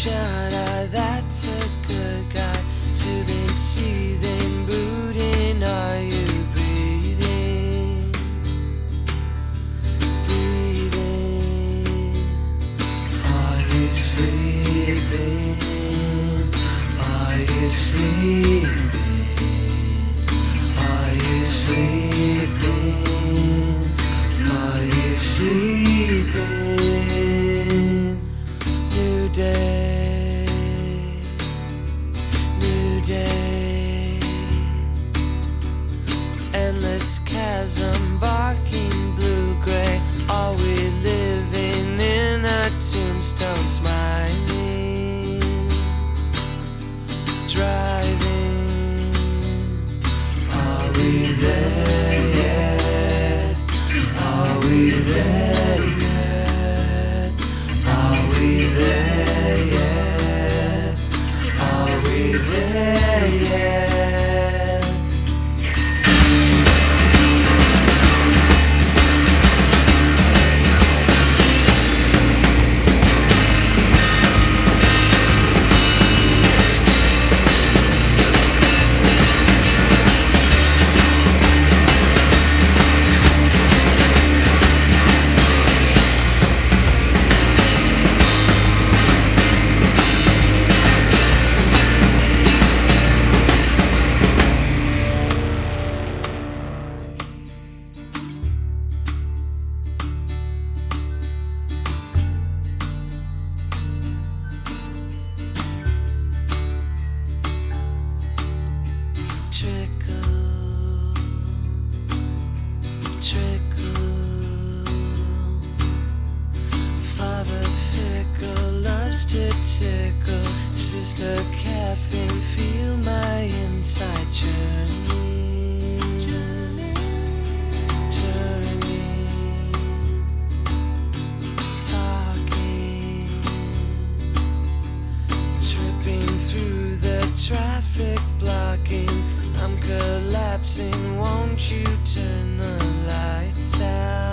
shot, that's a good guy. Soothing, seething, brooding, are you breathing? Breathing. Are you sleeping? Are you sleeping? Are you sleeping? Are you sleeping? New day, new day. Endless chasm, barking blue-gray. Are we living in a tombstone, smiling, driving? Are we there yet? Are we there yet? Are we there yet? Are we there yet? Trickle, trickle. Father fickle loves to tickle. Sister caffeine, feel my inside journey, turning, talking, tripping through the traffic blocking. I'm collapsing, won't you turn the lights out?